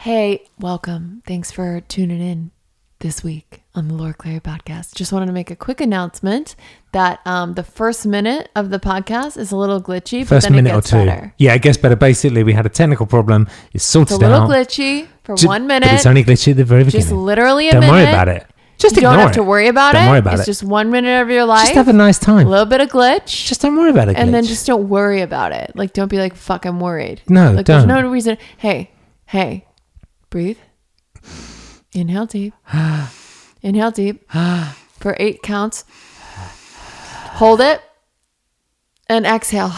Hey, welcome. Thanks for tuning in this week on the Laura Clary podcast. Just wanted to make a quick announcement that the first minute of the podcast is a little glitchy, but then it gets better. Yeah, it gets better. Basically, we had a technical problem. It's sorted out. It's a little glitchy for 1 minute. But it's only glitchy at the very beginning. Just literally a minute. Don't worry about it. Just you ignore it. don't have to worry about it. Don't worry about it. It's just 1 minute of your life. Just have a nice time. A little bit of glitch. Just don't worry about it. And then just don't worry about it. Like, don't be like, fuck, I'm worried. No, like, don't. There's no reason. Hey, breathe. Inhale deep. Inhale deep for 8 counts. Hold it and exhale.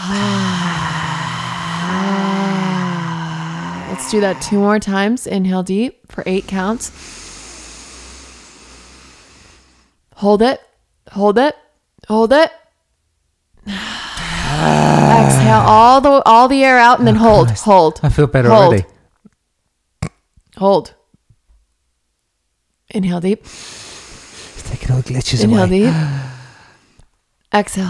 Let's do that 2 more times. Inhale deep for 8 counts. Hold it. Hold it. Hold it. Exhale all the air out and then hold. Christ. Hold. I feel better hold. already. Hold. Inhale deep. It's taking all the glitches Inhale away. deep. Exhale.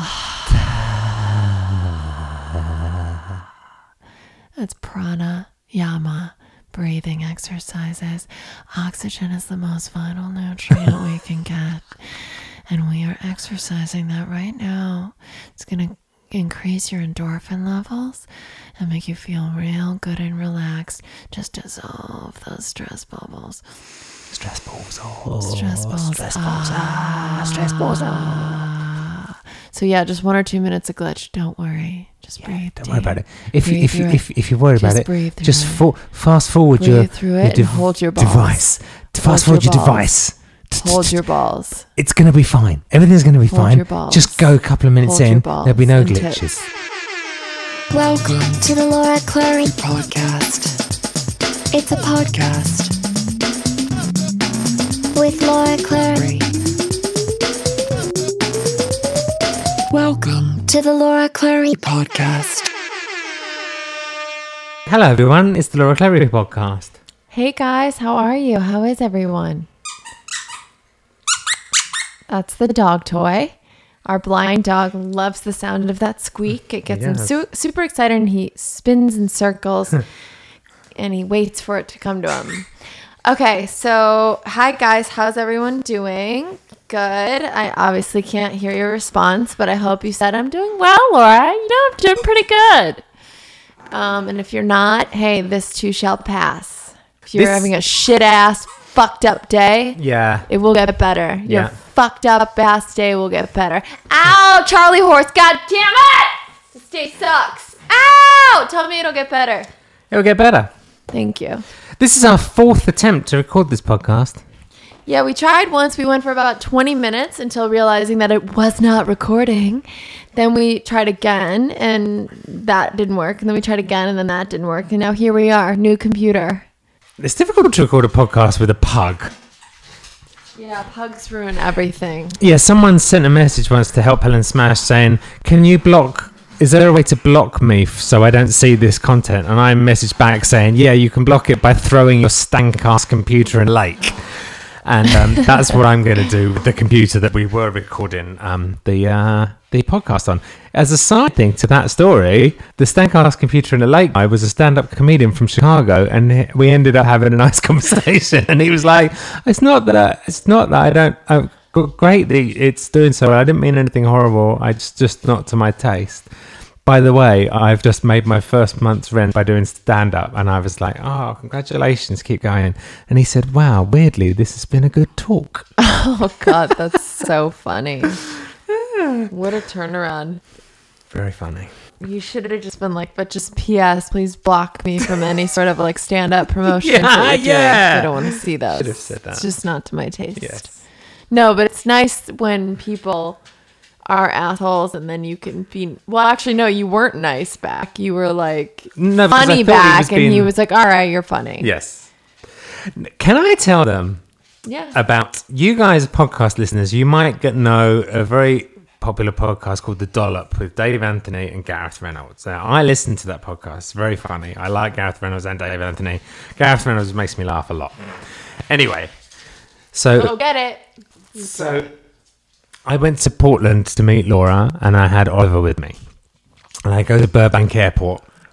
That's pranayama breathing exercises. Oxygen is the most vital nutrient we can get. And we are exercising that right now. It's going to increase your endorphin levels and make you feel real good and relaxed. Just dissolve those stress bubbles. Stress balls. Stress balls. Stress balls. Stress balls. So yeah, just 1 or 2 minutes of glitch. Don't worry. Just breathe. Don't worry about it. If you're worried about it, just fast forward breathe your through it and hold your balls. device. Fast forward your device. Hold your balls. It's going to be fine. Everything's going to be fine. Your balls. Just go a couple of minutes Hold your in. balls There'll be no and glitches. tips. Welcome to the Laura Clary podcast. It's a podcast with Laura Clary. Welcome to the Laura Clary podcast. Hello, everyone. It's the Laura Clary podcast. Hey guys, how are you? How is everyone? That's the dog toy. Our blind dog loves the sound of that squeak. It gets him super excited and he spins in circles and he waits for it to come to him. Okay, so hi guys, how's everyone doing? Good. I obviously can't hear your response, but I hope you said I'm doing well, Laura. You know, I'm doing pretty good. And if you're not, hey, this too shall pass. If you're having a shit ass fucked up day, it will get better. Your fucked up ass day will get better. Ow, Charlie horse, god damn it! This day sucks. Ow! Tell me it'll get better. It'll get better. Thank you. This is our 4th attempt to record this podcast. Yeah, we tried once. We went for about 20 minutes until realizing that it was not recording. Then we tried again, and that didn't work. And then we tried again, and then that didn't work. And now here we are, new computer. It's difficult to record a podcast with a pug. Yeah, pugs ruin everything. Yeah, someone sent a message once to Help Helen Smash saying, is there a way to block me so I don't see this content? And I messaged back saying, yeah, you can block it by throwing your stank-ass computer in a lake. And that's what I'm going to do with the computer that we were recording the podcast on. As a side thing to that story, the stank-ass computer in a lake guy was a stand-up comedian from Chicago, and we ended up having a nice conversation. And he was like, it's not that I don't... great that it's doing so. I didn't mean anything horrible. It's just not to my taste. By the way, I've just made my first month's rent by doing stand-up. And I was like, oh, congratulations, keep going. And he said, wow, weirdly, this has been a good talk. Oh, God, that's so funny. What a turnaround. Very funny. You should have just been like, but just P.S., please block me from any sort of like stand-up promotion. Yeah. I don't want to see those. Should have said that. It's just not to my taste. Yes. No, but it's nice when people are assholes and then you can be... Well, actually, no, you weren't nice back. You were like funny back and he was like, all right, you're funny. Yes. Can I tell them about you guys, podcast listeners, you might know a very popular podcast called The Dollop with Dave Anthony and Gareth Reynolds. Now, I listened to that podcast. It's very funny. I like Gareth Reynolds and Dave Anthony. Gareth Reynolds makes me laugh a lot. Anyway, so... Go get it. So I went to Portland to meet Laura and I had Oliver with me. And I go to Burbank Airport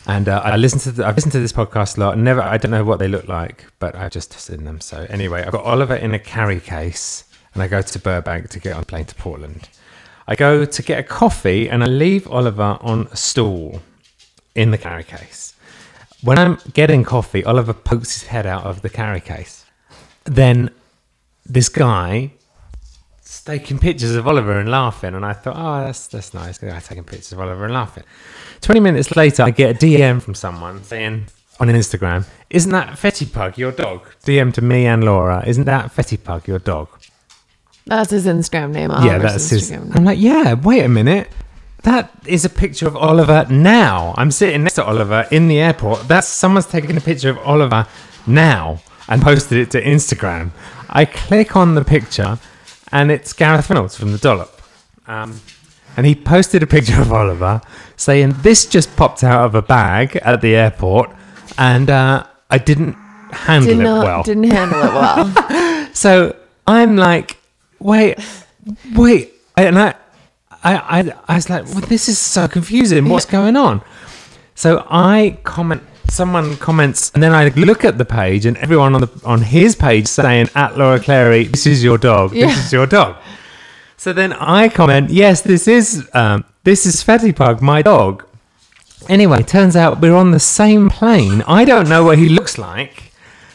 And I've listened to this podcast a lot. I don't know what they look like, but I've just seen them. So anyway, I've got Oliver in a carry case, and I go to Burbank to get on a plane to Portland. I go to get a coffee, and I leave Oliver on a stool in the carry case. When I'm getting coffee, Oliver pokes his head out of the carry case. Then this guy taking pictures of Oliver and laughing, and I thought, oh, that's nice. The guy taking pictures of Oliver and laughing. 20 minutes later, I get a DM from someone saying on Instagram, "Isn't that Fetty Pug your dog?" DM to me and Laura, "Isn't that Fetty Pug your dog?" That's his Instagram name. Yeah, that's his. I'm like, yeah. Wait a minute. That is a picture of Oliver now. I'm sitting next to Oliver in the airport. That's someone's taken a picture of Oliver now and posted it to Instagram. I click on the picture, and it's Gareth Reynolds from The Dollop. And he posted a picture of Oliver saying, "This just popped out of a bag at the airport, and I didn't handle it well." Didn't handle it well. So I'm like, wait. And I was like, well, this is so confusing. What's going on? So someone comments, and then I look at the page, and everyone on his page saying, "@Laura Clary, this is your dog. This is your dog." So then I comment, "Yes, this is Fetty Pug, my dog." Anyway, turns out we're on the same plane. I don't know what he looks like,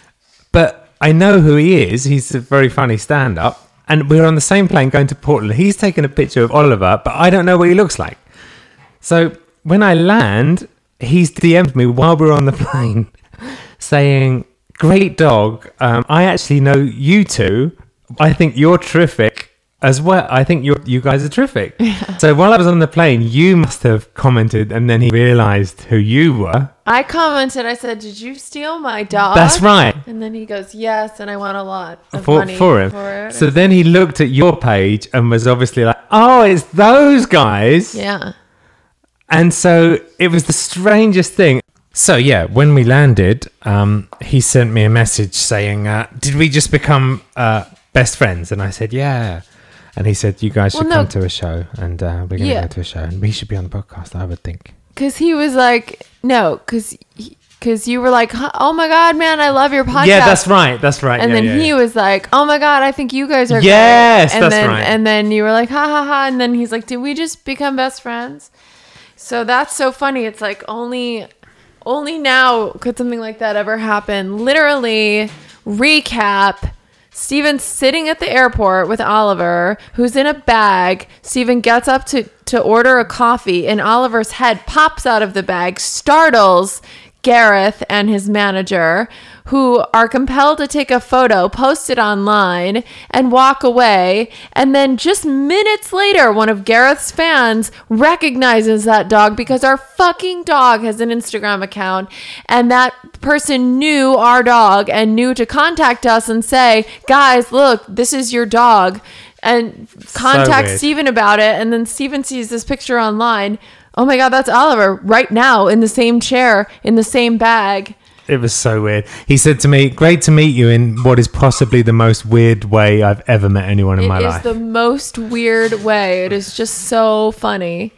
but I know who he is. He's a very funny stand-up. And we're on the same plane going to Portland. He's taken a picture of Oliver, but I don't know what he looks like. So when I land, he's DM'd me while we're on the plane saying, "Great dog. I actually know you two. I think you're terrific as well. I think you guys are terrific." Yeah. So while I was on the plane, you must have commented, and then he realized who you were. I commented, I said, "Did you steal my dog?" That's right. And then he goes, "Yes," and I want a lot of for money him. for it. So then he looked at your page and was obviously like, "Oh, it's those guys." Yeah. And so it was the strangest thing. So yeah, when we landed, he sent me a message saying, "Did we just become best friends?" And I said, "Yeah." And he said, "You guys should come to a show, and we're going to go to a show, and we should be on the podcast, I would think." Because he was like, no, because you were like, "Oh my God, man, I love your podcast." Yeah, that's right. And then he was like, "Oh my God, I think you guys are yes, great." That's right. And then you were like, "Ha ha ha." And then he's like, "Did we just become best friends?" So that's so funny. It's like only now could something like that ever happen. Literally, recap. Steven's sitting at the airport with Oliver, who's in a bag. Steven gets up to order a coffee, and Oliver's head pops out of the bag, startles Gareth and his manager, who are compelled to take a photo, post it online, and walk away. And then just minutes later, one of Gareth's fans recognizes that dog because our fucking dog has an Instagram account, and that person knew our dog and knew to contact us and say, "Guys, look, this is your dog," and contact Steven about it. And then Steven sees this picture online. Oh my God, that's Oliver right now in the same chair, in the same bag. It was so weird. He said to me, "Great to meet you in what is possibly the most weird way I've ever met anyone in my life." It is the most weird way. It is just so funny.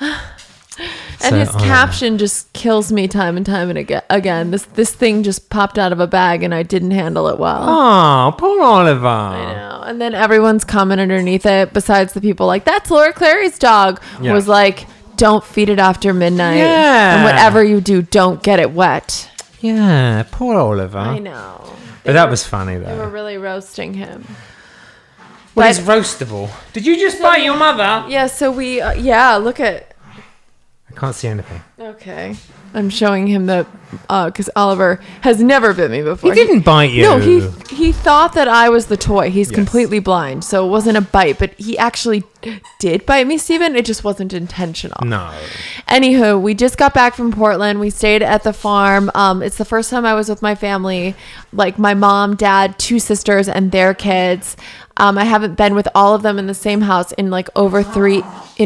And his caption just kills me time and time and again. This thing just popped out of a bag and I didn't handle it well. Oh, poor Oliver. I know. And then everyone's comment underneath it, besides the people like, "That's Laura Clary's dog," was like, "Don't feed it after midnight. Yeah. And whatever you do, don't get it wet." Yeah, poor Oliver. I know. But that was funny, though. They were really roasting him. Well, it's roastable. Did you just bite your mother? Yeah, so we, look at... I can't see anything. Okay. I'm showing him the, because Oliver has never bit me before. He didn't bite you. No, he thought that I was the toy. He's completely blind, so it wasn't a bite, but he actually did bite me, Steven. It just wasn't intentional. No. Anywho, we just got back from Portland. We stayed at the farm. It's the first time I was with my family, like my mom, dad, 2 sisters, and their kids. I haven't been with all of them in the same house in like over 3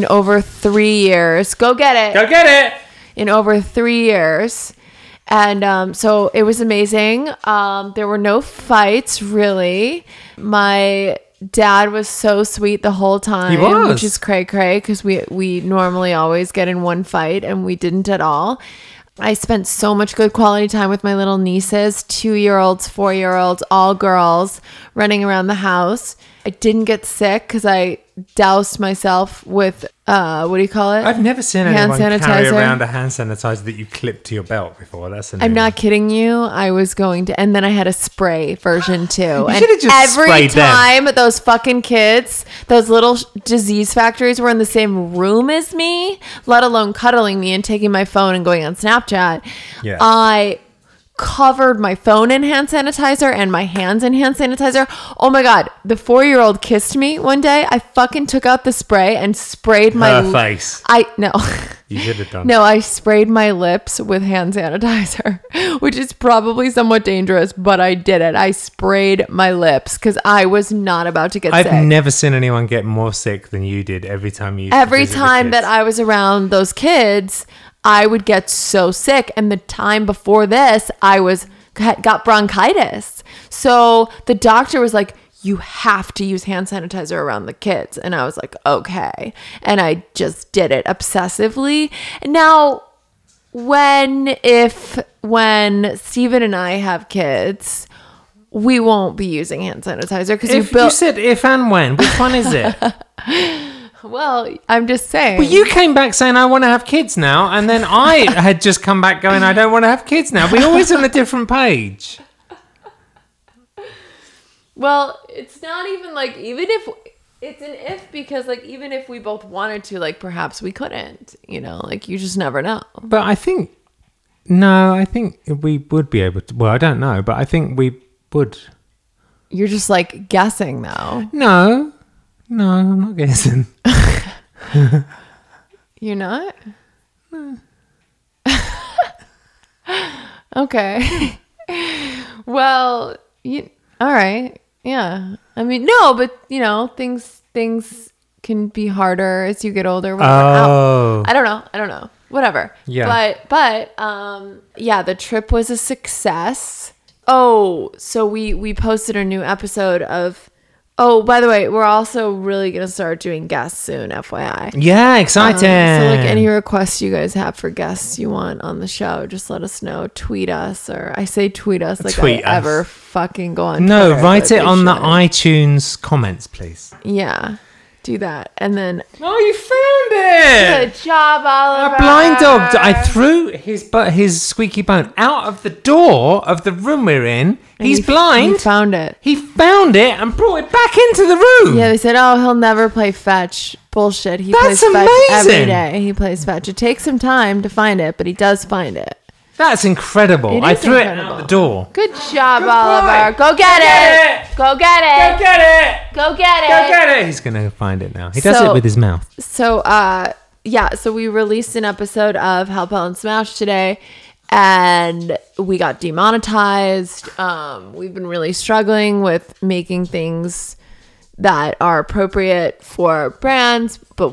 years. Go get it. Go get it. In over 3 years. And so it was amazing. There were no fights, really. My dad was so sweet the whole time. He was. Which is cray-cray because we normally always get in one fight and we didn't at all. I spent so much good quality time with my little nieces, 2-year-olds, 4-year-olds, all girls, running around the house. I didn't get sick because I doused myself with, what do you call it? I've never seen Hand anyone carry sanitizer. around a hand sanitizer that you clip to your belt before. That's I'm not kidding you. I was going to, and then I had a spray version too. And should've just every sprayed them. time those fucking kids, those little disease factories were in the same room as me, let alone cuddling me and taking my phone and going on Snapchat, Yeah. I covered my phone in hand sanitizer and my hands in hand sanitizer. Oh my God. The 4-year-old kissed me one day. I fucking took out the spray and sprayed my Her face. No. You should have done. No, I sprayed my lips with hand sanitizer, which is probably somewhat dangerous, but I did it. I sprayed my lips because I was not about to get I've sick. never seen anyone get more sick than you did every time you. Every time that I was around those kids, I would get so sick. And the time before this, I got bronchitis. So the doctor was like, you have to use hand sanitizer around the kids. And I was like, okay. And I just did it obsessively. Now, when Steven and I have kids, we won't be using hand sanitizer because You said if and when. Which one is it? Well, I'm just saying. Well, you came back saying I want to have kids now, and then I had just come back going I don't want to have kids now. We're always on a different page. Well, it's not even like, even if it's an if, because like even if we both wanted to, like perhaps we couldn't, like you just never know. But I think we would be able to. Well, I don't know, but I think we would. You're just like guessing though. No, I'm not guessing. You're not? No. Okay. Well, all right. Yeah. I mean, no, but things can be harder as you get older. Whatever. Oh. I don't know. Whatever. Yeah. But yeah, the trip was a success. Oh, so we posted a new episode of. Oh, by the way, we're also really going to start doing guests soon, FYI. Yeah, exciting. So like any requests you guys have for guests you want on the show, just let us know. Tweet us, or I say tweet us like Tweet I us. ever fucking go on No, Twitter, write but it we on the should. iTunes comments, please. Yeah, do that. And then Oh, you found it! good job, Oliver. A blind dog. I threw his squeaky bone out of the door of the room we're in. He's blind. He found it. He found it and brought it back into the room. Yeah, they said, oh, he'll never play fetch. Bullshit. He That's plays fetch every amazing. day. He plays fetch. It takes some time to find it, but he does find it. That's incredible. It I is threw it incredible. out the door. Good job, Good Oliver. boy. Go get it. Go get it. Go get it. Go get it. Go get it. He's going to find it now. He does So- it with his mouth. So, so we released an episode of Help Helen Smash today, and we got demonetized. We've been really struggling with making things that are appropriate for brands, but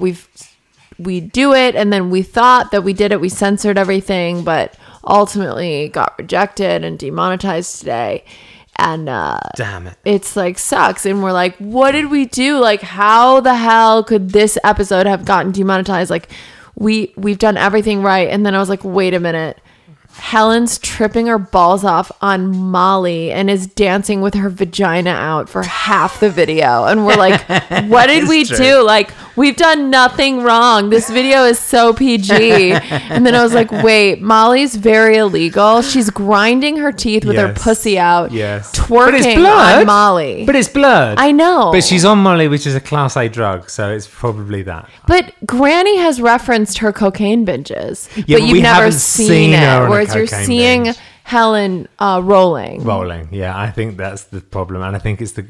we do it, and then we thought that we did it. We censored everything, but ultimately got rejected and demonetized today. And Damn it. it's like sucks, and we're like, what did we do? Like, how the hell could this episode have gotten demonetized? Like, we've done everything right. And then I was like, wait a minute, Helen's tripping her balls off on Molly and is dancing with her vagina out for half the video, and we're like, what did we true. do? Like, we've done nothing wrong. This video is so PG. And then I was like, wait, Molly's very illegal. She's grinding her teeth with her Yes. pussy out, Yes. twerking But it's blurred. on Molly. But it's blurred. I know. But she's on Molly, which is a Class A drug, so it's probably that. But Granny has referenced her cocaine binges, Yeah, but but you've we never haven't seen seen her on it. a Whereas you're cocaine seeing binge. Helen rolling. Rolling. Yeah, I think that's the problem. And I think it's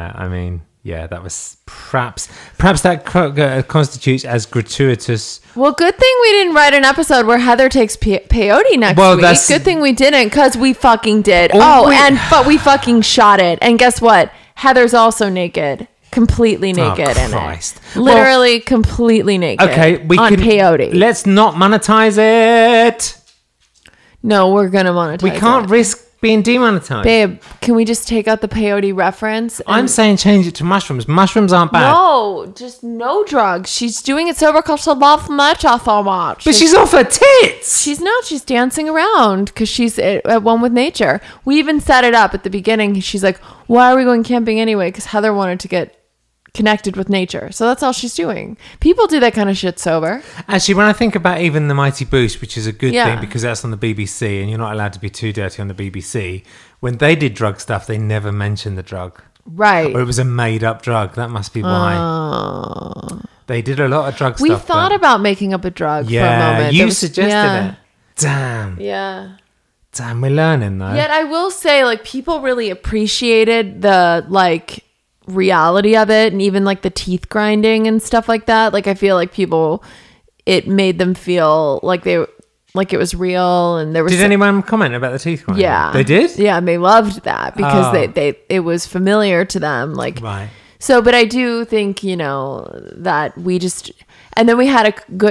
that was perhaps that constitutes as gratuitous. Well, good thing we didn't write an episode where Heather takes peyote next Well, week. that's- Good thing we didn't, because we fucking did. Oh, wait. But we fucking shot it. And guess what? Heather's also naked. Completely naked in Christ. it. Literally completely naked. Okay, we on can peyote. Let's not monetize it. No, we're gonna monetize We can't it. risk being demonetized. Babe, can we just take out the peyote reference? I'm saying change it to mushrooms. Mushrooms aren't bad. No, just no drugs. She's doing it sober because she loves matcha so much. But she's off her tits. She's not. She's dancing around because she's at one with nature. We even set it up at the beginning. She's like, why are we going camping anyway? Because Heather wanted to get connected with nature. So that's all she's doing. People do that kind of shit sober. Actually, when I think about even the Mighty Boost, which is a good Yeah. thing because that's on the BBC and you're not allowed to be too dirty on the BBC, when they did drug stuff, they never mentioned the drug. Right. Or it was a made-up drug. That must be why. They did a lot of drug We stuff. thought but- about making up a drug yeah, for a moment. you There was- suggested yeah. it. Damn. Yeah. Damn, we're learning though. Yet I will say, like, people really appreciated the, like, reality of it, and even like the teeth grinding and stuff like that. Like, I feel like people, it made them feel like it was real, and there was Did anyone comment about the teeth grinding? Yeah, They did? Yeah, and they loved that because Oh. it was familiar to them. Like, Right. so, but I do think, that we just, and then we had a good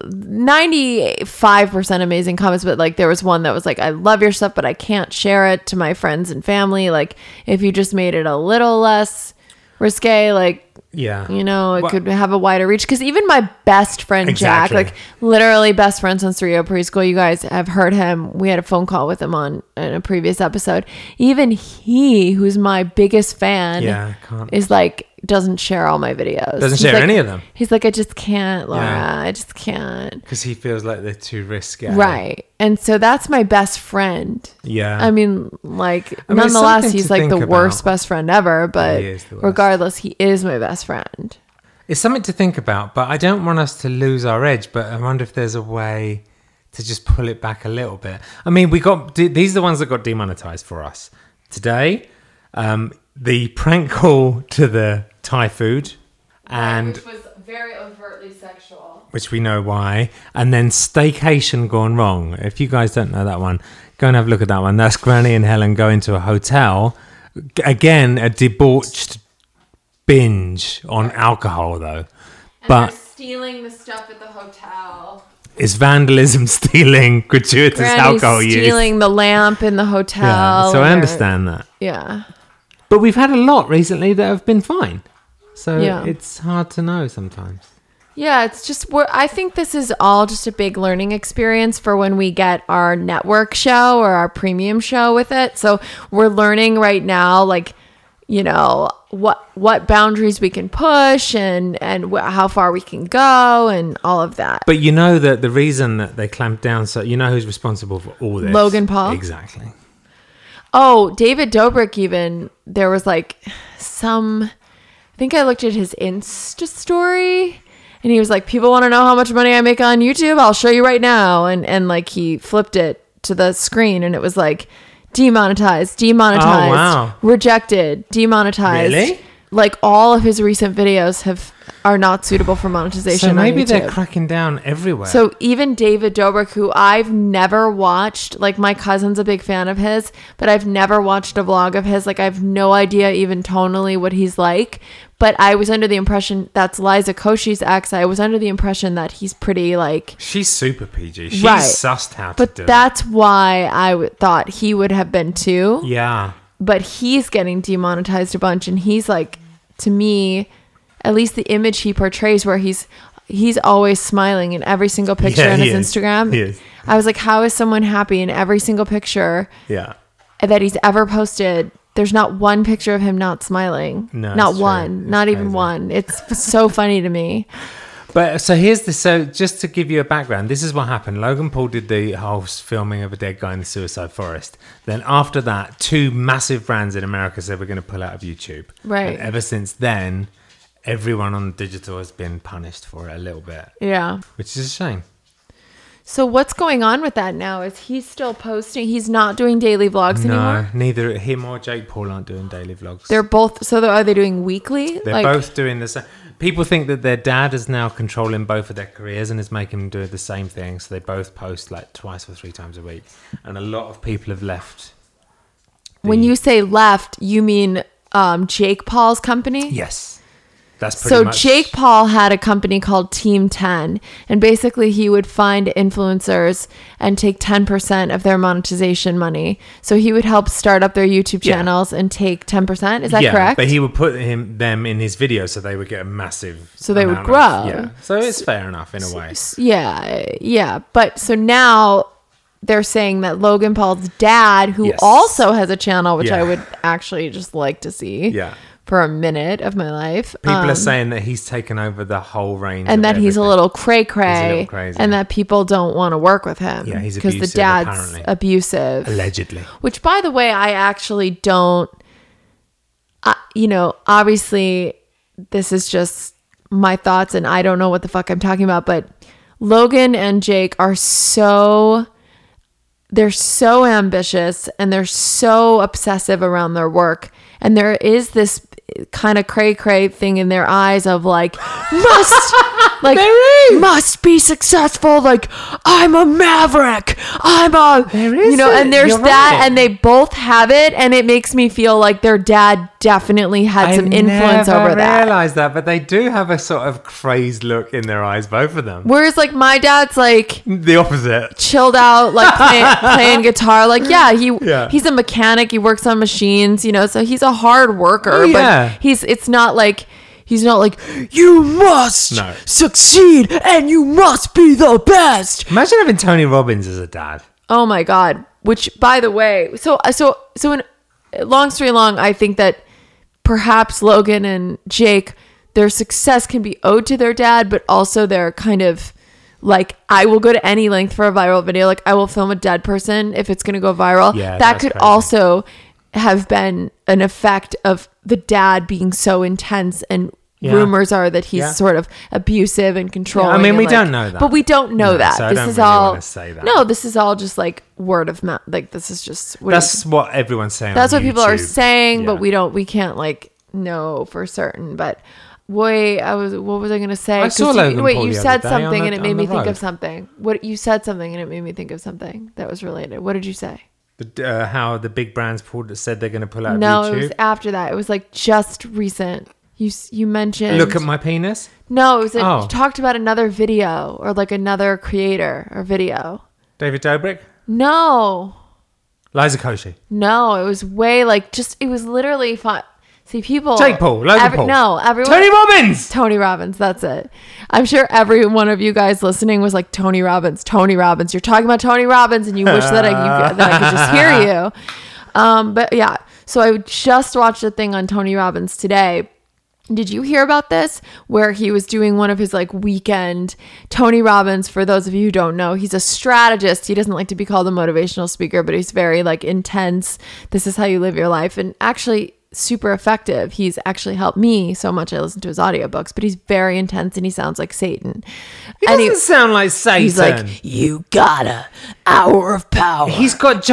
95% amazing comments, but like there was one that was like, I love your stuff, but I can't share it to my friends and family. Like, if you just made it a little less risque, like, Yeah. it could have a wider reach. Because even my best friend, Exactly. Jack, like literally best friend since Rio preschool, you guys have heard him. We had a phone call with him in a previous episode. Even he, who's my biggest fan, Yeah, can't. is like, doesn't share all my videos. Doesn't He's share like- any of them. He's like, I just can't, Laura. Yeah. I just can't. Because he feels like they're too risky. Right. And so that's my best friend. Yeah. I mean, like, I mean, it's nonetheless, something he's to like think the about. worst best friend ever. But He is the worst. regardless, he is my best friend. It's something to think about, but I don't want us to lose our edge. But I wonder if there's a way to just pull it back a little bit. I mean, these are the ones that got demonetized for us today. The prank call to the Thai food, and Which was very overtly sexual. which we know why, and then Staycation Gone Wrong. If you guys don't know that one, go and have a look at that one. That's Granny and Helen going to a hotel. Again, a debauched binge on alcohol, though. But stealing the stuff at the hotel. it's vandalism, stealing, gratuitous alcohol use. stealing the lamp in the hotel. Yeah, so I or- understand that. Yeah. But we've had a lot recently that have been fine. So Yeah. it's hard to know sometimes. Yeah, it's just I think this is all just a big learning experience for when we get our network show or our premium show with it. So we're learning right now, like, what boundaries we can push and how far we can go and all of that. But you know that the reason that they clamped down, so you know who's responsible for all this? Logan Paul? Exactly. Oh, David Dobrik even, there was like I think I looked at his Insta story and he was like, people want to know how much money I make on YouTube. I'll show you right now. And like he flipped it to the screen and it was like demonetized, Oh, wow. rejected, demonetized. Really? Like all of his recent videos are not suitable for monetization. So maybe on they're YouTube. cracking down everywhere. So even David Dobrik, who I've never watched, like my cousin's a big fan of his, but I've never watched a vlog of his. Like I have no idea even tonally what he's like. But I was under the impression that's Liza Koshy's ex. I was under the impression that he's pretty like. she's super PG. She's Right. sussed how to But do that's why I thought he would have been too. it. Yeah. But he's getting demonetized a bunch, and he's like, to me, at least the image he portrays, where he's always smiling in every single picture Yeah, on he his is. Instagram. He is. I was like, how is someone happy in every single picture Yeah. that he's ever posted? There's not one picture of him not smiling. No, not it's true. one. It's Not even crazy. one. It's so funny to me. But so just to give you a background, this is what happened. Logan Paul did the whole filming of a dead guy in the suicide forest. Then after that, 2 massive brands in America said we're going to pull out of YouTube. Right. And ever since then, everyone on digital has been punished for it a little bit, Yeah. which is a shame. So what's going on with that now? Is he still posting? He's not doing daily vlogs anymore? No, neither him or Jake Paul aren't doing daily vlogs. They're both, so are they doing weekly? They're both doing the same. People think that their dad is now controlling both of their careers and is making them do the same thing. So they both post like 2 or 3 times a week. And a lot of people have left. When you say left, you mean Jake Paul's company? Yes. That's pretty So much... Jake Paul had a company called Team 10, and basically he would find influencers and take 10% of their monetization money. So he would help start up their YouTube channels and take 10%. Is that correct? But he would put them in his videos so they would get a massive... So they would amount grow. So it's fair enough in a way. Yeah. But so now they're saying that Logan Paul's dad, who Yes. also has a channel, which Yeah. I would actually just like to see. Yeah. For a minute of my life. People are saying that he's taken over the whole range. And that he's a little cray He's a cray. little crazy. And that people don't want to work with him. Yeah, he's because the abusive, dad's apparently. abusive. Allegedly. Which, by the way, I actually don't. Obviously, this is just my thoughts, and I don't know what the fuck I'm talking about. But Logan and Jake are they're so ambitious and they're so obsessive around their work. And there is this kind of cray thing in their eyes of like, must be successful. Like, I'm a maverick. There is and there's You're that. right. And they both have it. And it makes me feel like their dad definitely had some influence over that. I realised that, but they do have a sort of crazed look in their eyes, both of them. Whereas like my dad's like The opposite. chilled out, like playing guitar. Like, Yeah. he's a mechanic. He works on machines, so he's a hard worker, Yeah. but he's not like you must No. succeed and you must be the best. Imagine having Tony Robbins as a dad. Oh my God. Which, by the way, so in long story long, I think that perhaps Logan and Jake, their success can be owed to their dad, but also they're kind of like, I will go to any length for a viral video. Like, I will film a dead person if it's going to go viral. Yeah, that that's could crazy. also have been an effect of the dad being so intense, and rumors are that he's sort of abusive and controlling. I mean, and we don't know that. But we don't know No, that. so I This don't is really all wanna say that. No, this is all just like word of mouth. Like, this is just That's what everyone's saying. that's on what people are YouTube. saying, Yeah. but we can't like know for certain. But what was I gonna say? I saw 'Cause Logan Paul you the said other day something on and the- it made on me the think road. of something. You said something and it made me think of something that was related. What did you say? How the big brands said they're going to pull out No, of YouTube. it was after that. It was like just recent. You mentioned Look at my penis. No, it was Oh. you talked about another video or like another creator or video. David Dobrik. No, Liza Koshy. no, it was way like just it was literally fun. See, people. Jake Paul. Logan Paul. No, everyone. Tony Robbins. Tony Robbins. That's it. I'm sure every one of you guys listening was like, Tony Robbins. You're talking about Tony Robbins, and you wish that I could just hear you. But yeah, so I just watched a thing on Tony Robbins today. Did you hear about this? Where he was doing one of his like weekend. Tony Robbins, for those of you who don't know, he's a strategist. He doesn't like to be called a motivational speaker, but he's very like intense. This is how you live your life. And actually super effective. He's actually helped me so much. I listen to his audiobooks, but he's very intense and he sounds like Satan. He doesn't sound like Satan. He's like, you got an hour of power. He's got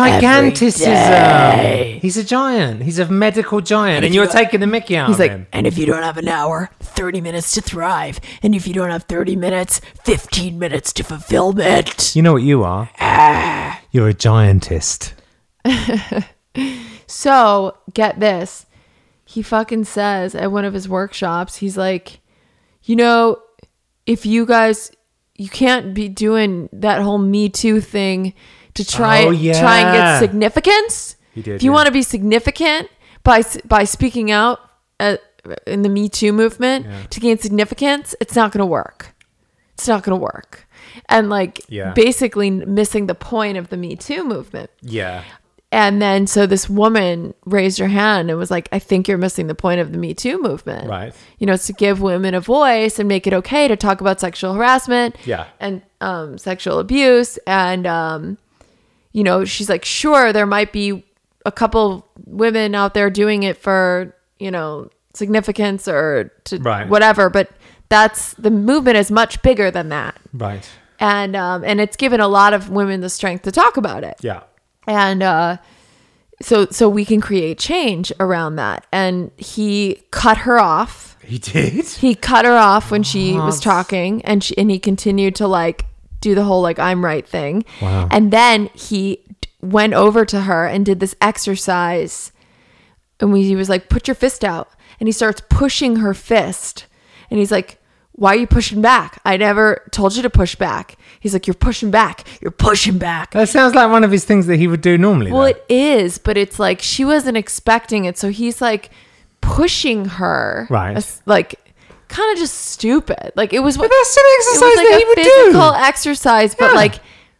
giganticism. He's a giant. He's a medical giant. And you're taking the mickey out He's of like, him. and if you don't have an hour, 30 minutes to thrive. And if you don't have 30 minutes, 15 minutes to fulfillment. You know what you are? You're a giantist. So, get this. He fucking says at one of his workshops, he's like, if you guys, you can't be doing that whole Me Too thing to try and get significance. He did, if you yeah. want to be significant by speaking out in the Me Too movement to gain significance, it's not going to work. It's not going to work. And basically missing the point of the Me Too movement. Yeah. And then so this woman raised her hand and was like, I think you're missing the point of the Me Too movement. Right. It's to give women a voice and make it okay to talk about sexual harassment and sexual abuse. And, she's like, sure, there might be a couple women out there doing it for, significance or to whatever. But the movement is much bigger than that. Right. And it's given a lot of women the strength to talk about it. Yeah. And so we can create change around that. And he cut her off. He did? He cut her off when she was talking, and he continued to do the whole I'm right thing. Wow. And then he went over to her and did this exercise. And he was like, put your fist out. And he starts pushing her fist And he's like, why are you pushing back? I never told you to push back. He's like, you're pushing back. You're pushing back. That sounds like one of his things that he would do normally. Well, though. it is, but it's like she wasn't expecting it. So he's like pushing her. Right. Like kind of just stupid. Like it was But that's an exercise it was like that he a would physical do. exercise, but Yeah. like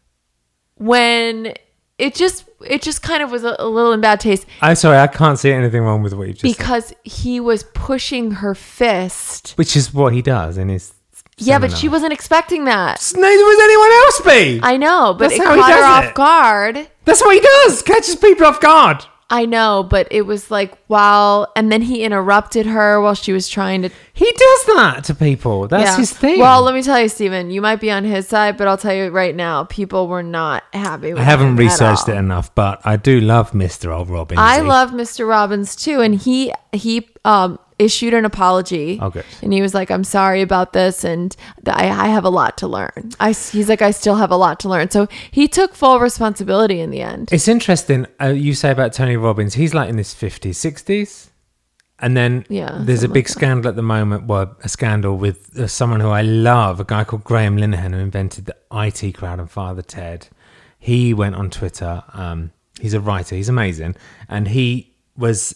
when it just kind of was a little in bad taste I'm sorry, I can't see anything wrong with what you just said. because he was pushing her fist. Which is what he does in his Yeah, but she seminar. wasn't expecting that. Neither was anyone else be. I know, but That's it how he caught her does off it. guard. That's what he does. Catches people off guard. I know, but it was like and then he interrupted her while she was trying to. He does that to people. That's his thing. Well, let me tell you, Steven, you might be on his side, but I'll tell you right now, people were not happy with I haven't him researched at it all. enough, but I do love Mr. Old Robbins. I love Mr. Robbins too, and he issued an apology. Oh, good. And he was like, "I'm sorry about this, and I have a lot to learn." He's like, "I still have a lot to learn." So he took full responsibility in the end. It's interesting. You say about Tony Robbins, he's like in his 50s, 60s. And then there's a something big like that. scandal at the moment. Well, a scandal with someone who I love, a guy called Graham Linehan, who invented the IT crowd and Father Ted. He went on Twitter. He's a writer. He's amazing. And he was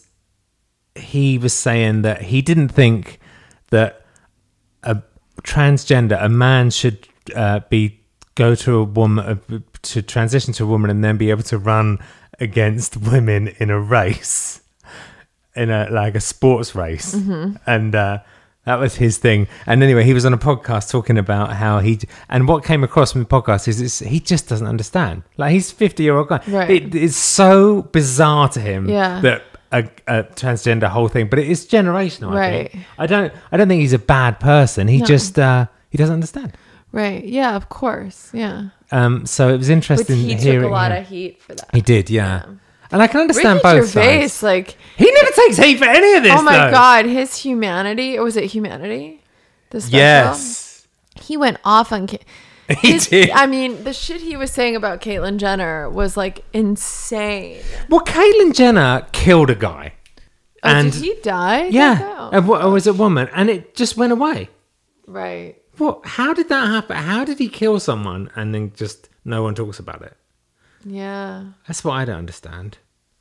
saying that he didn't think that a transgender, a man should go to a woman, to transition to a woman and then be able to run against women in a race. In a sports race, and that was his thing. And anyway, he was on a podcast talking about how and what came across from the podcast is he just doesn't understand. Like, he's a 50-year-old guy. Right. It's so bizarre to him Yeah. that a transgender whole thing, but it is generational. Right. I think. I don't think he's a bad person. He just he doesn't understand. Right? Yeah, of course. Yeah. So it was But interesting he took hearing a lot him. of heat for that. He did, yeah. And I can understand Ricky both Gervais, sides. like, He never takes heat for any of this. oh my though. God, his Humanity, or was it Humanity? The special? Yes. He went off on. He did. I mean, the shit he was saying about Caitlyn Jenner was like insane. Well, Caitlyn Jenner killed a guy. Oh, and did he die? yeah, Oh. it was a woman, and it just went away. Right. What? How did that happen? How did he kill someone and then just no one talks about it? Yeah. That's what I don't understand.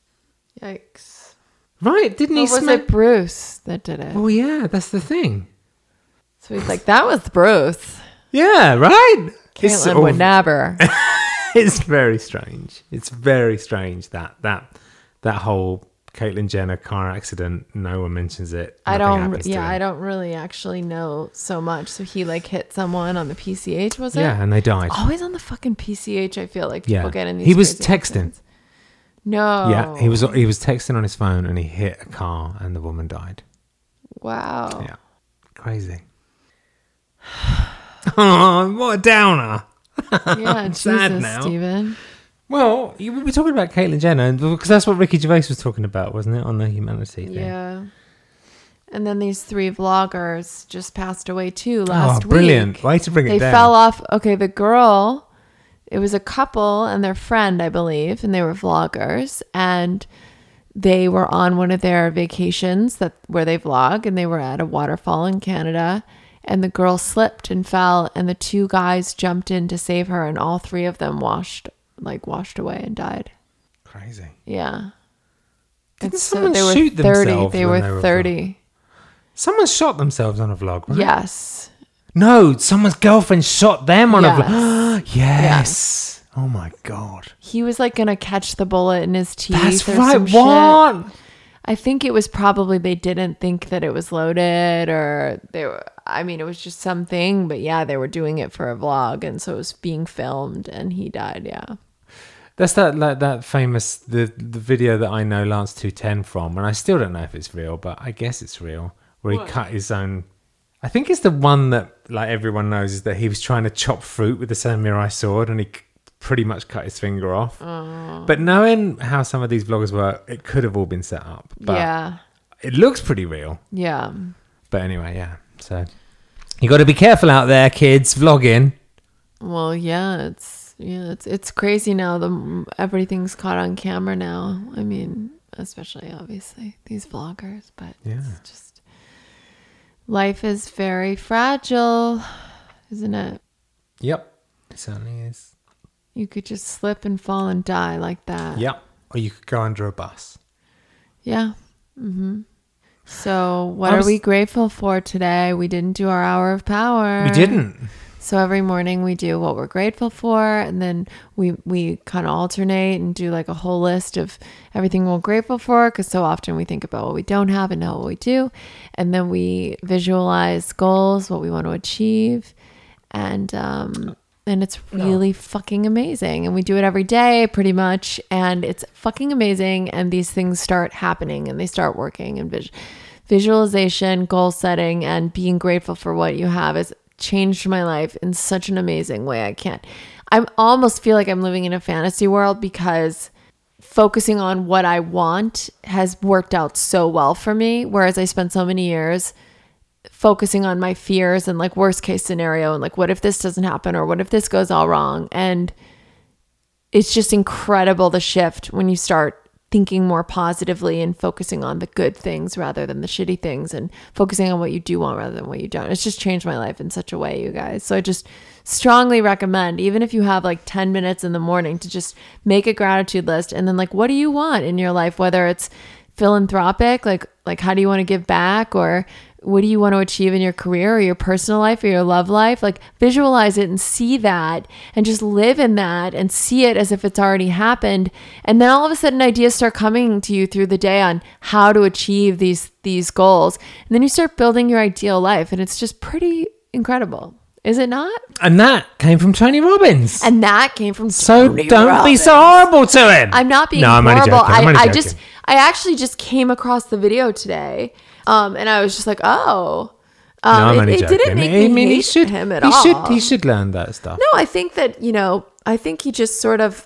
Yikes. Right? Didn't Or he was smack? it Bruce that did it? Oh yeah, that's the thing. So he's like, that was Bruce. Yeah, right. It's Caitlyn would never. It's very strange. It's very strange that whole Caitlyn Jenner car accident. No one mentions it. I Nothing don't. happens to Yeah, him. I don't really actually know so much. So he like hit someone on the PCH, was it? Yeah, and they died. Always on the fucking PCH. I feel like people Yeah. get in these. He was crazy texting. accidents. No. Yeah, he was texting on his phone and he hit a car and the woman died. Wow. Yeah, crazy. Oh, what a downer. Yeah. sad Jesus, now. Steven. Well, we were talking about Caitlyn Jenner because that's what Ricky Gervais was talking about, wasn't it, on the Humanity thing? Yeah. And then these 3 vloggers just passed away too last Oh, brilliant. week. Way to bring it They down. fell off. Okay, the girl, it was a couple and their friend, I believe, and they were vloggers, and they were on one of their vacations where they vlog, and they were at a waterfall in Canada, and the girl slipped and fell, and the 2 guys jumped in to save her, and all 3 of them washed away and died. Crazy. Yeah. Didn't And someone they were shoot 30. themselves They when were they were 30. Someone shot themselves on a vlog, right? Yes. No, someone's girlfriend shot them on a Yes. vlog. Yes. Oh my God. He was like going to catch the bullet in his teeth. That's or right. some shit. What? I think it was probably they didn't think that it was loaded, or they were, I mean, it was just something, but yeah, they were doing it for a vlog, and so it was being filmed, and he died. Yeah. That's that famous the video that I know Lance 210 from, and I still don't know if it's real, but I guess it's real. Where he cut his own. I think it's the one that like everyone knows is that he was trying to chop fruit with a samurai sword, and he pretty much cut his finger off. Oh. But knowing how some of these vloggers work, it could have all been set up. But Yeah. it looks pretty real. Yeah. But anyway, yeah. So you got to be careful out there, kids, vlogging. Well, yeah, it's crazy now. Everything's caught on camera now. I mean, especially obviously these vloggers, but Yeah. it's just Life is very fragile, isn't it? Yep. It certainly is. You could just slip and fall and die like that. Yep. Or you could go under a bus. Yeah. So what are we grateful for today? We didn't do our hour of power. We didn't. So every morning we do what we're grateful for, and then we kind of alternate and do like a whole list of everything we're grateful for, because so often we think about what we don't have and not what we do. And then we visualize goals, what we want to achieve. And it's really fucking amazing. And we do it every day pretty much. And it's fucking amazing. And these things start happening and they start working. And visualization, goal setting, and being grateful for what you have has changed my life in such an amazing way. I almost feel like I'm living in a fantasy world, because focusing on what I want has worked out so well for me. Whereas I spent so many years focusing on my fears and like worst case scenario and like, what if this doesn't happen, or what if this goes all wrong? And it's just incredible, the shift when you start thinking more positively and focusing on the good things rather than the shitty things, and focusing on what you do want rather than what you don't. It's just changed my life in such a way, you guys. So I just strongly recommend, even if you have like 10 minutes in the morning, to just make a gratitude list. And then like, what do you want in your life? Whether it's philanthropic, like how do you want to give back, or what do you want to achieve in your career or your personal life or your love life? Like, visualize it and see that, and just live in that and see it as if it's already happened. And then all of a sudden ideas start coming to you through the day on how to achieve these goals. And then you start building your ideal life, and it's just pretty incredible. Is it not? And that came from Tony Robbins. And that came from So Tony don't Robbins. be so horrible to him. I'm not being no, I'm horrible. only joking. I'm only joking. I actually just came across the video today, and I was just like, oh. No, I'm only joking. Didn't make me hate him at all. He should learn that stuff. No, I think that, I think he just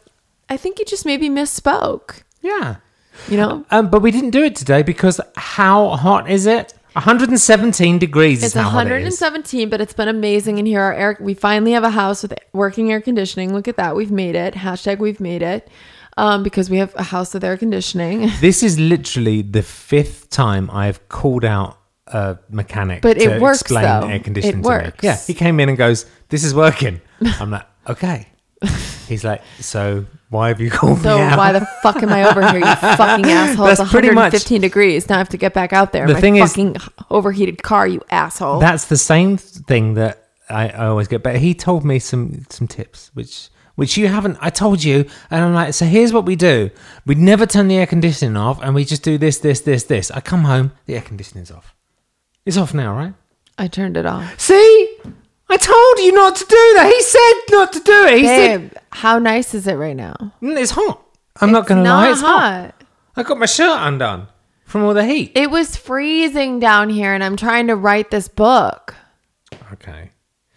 maybe misspoke. Yeah. But we didn't do it today because how hot is it? 117 degrees is how hot it is. It's 117, but it's been amazing. And here we finally have a house with working air conditioning. Look at that. We've made it. # we've made it. Because we have a house with air conditioning. This is literally the 5th time I've called out a mechanic but to it works, explain though. air conditioning it to works. me. Yeah, he came in and goes, "This is working." I'm like, "Okay." He's like, "So why have you called me out? Why the fuck am I over here, you fucking asshole? That's it's pretty 115 degrees. Now I have to get back out there. The My thing is, fucking overheated car, you asshole." That's the same thing that I always get. But he told me some tips, which you haven't. I told you, and I'm like, so here's what we do. We never turn the air conditioning off, and we just do this. I come home, the air conditioning's off. It's off now, right? I turned it off. See? I told you not to do that. He said not to do it. Babe, how nice is it right now? It's hot. I'm not going to lie. It's hot. I got my shirt undone from all the heat. It was freezing down here, and I'm trying to write this book. Okay.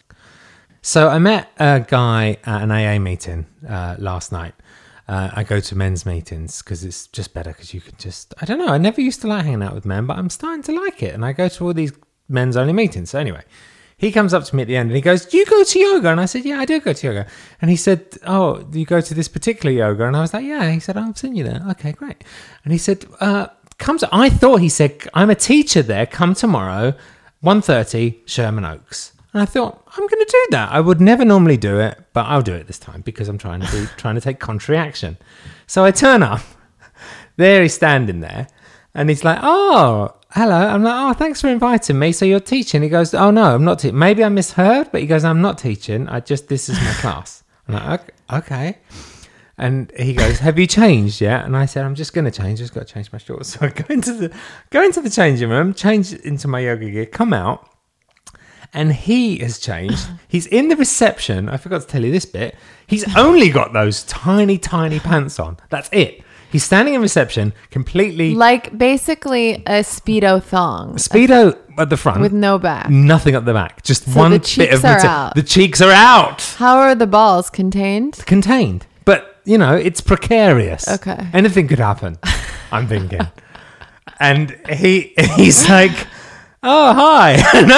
So I met a guy at an AA meeting last night. I go to men's meetings because it's just better because you can just... I don't know. I never used to like hanging out with men, but I'm starting to like it. And I go to all these men's only meetings. So anyway, he comes up to me at the end and he goes, "Do you go to yoga?" And I said, "Yeah, I do go to yoga." And he said, "Oh, do you go to this particular yoga?" And I was like, "Yeah." He said, "Oh, I've seen you there." Okay, great. And he said, I thought he said, "I'm a teacher there. Come tomorrow, 1:30, Sherman Oaks." And I thought, I'm going to do that. I would never normally do it, but I'll do it this time because I'm trying to take contrary action. So I turn up. There he's standing there. And he's like, "Oh, hello." I'm like, "Oh, thanks for inviting me. So you're teaching?" He goes, "Oh, no, I'm not teaching." Maybe I misheard, but he goes, "I'm not teaching. This is my class." I'm like, "Okay." And he goes, "Have you changed yet?" And I said, "I'm just going to change. Just got to change my shorts." So I go into the changing room, change into my yoga gear, come out. And he has changed. He's in the reception. I forgot to tell you this bit. He's only got those tiny, tiny pants on. That's it. He's standing in reception, completely... Like basically a Speedo thong. Speedo at the front. With no back. Nothing at the back. Just So one the bit cheeks of are material. out. The cheeks are out. How are the balls contained? Contained. But, it's precarious. Okay. Anything could happen, I'm thinking. And he's like... "Oh, hi." And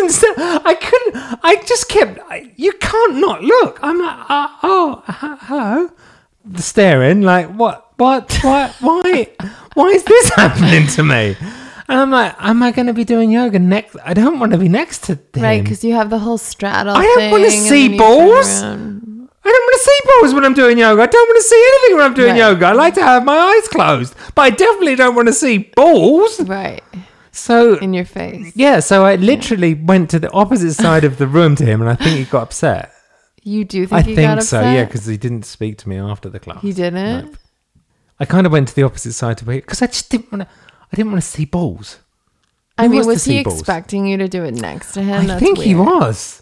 I just kept, you can't not look. I'm like, hello. Staring, like, what, why is this happening to me? And I'm like, am I going to be doing yoga next? I don't want to be next to him. Right, because you have the whole straddle I don't want to thing, and see then you turn balls. around. I don't want to see balls when I'm doing yoga. I don't want to see anything when I'm doing Right. yoga. I like to have my eyes closed. But I definitely don't want to see balls. Right, So, in your face. yeah, so I literally went to the opposite side of the room to him, and I think he got upset. You do I think he got think so, upset? yeah, because he didn't speak to me after the class. He didn't? Nope. I kind of went to the opposite side of it because I just didn't want to. I didn't want to see balls. I Who mean, wants to was he see balls? expecting you to do it next to him? I That's think he weird. was.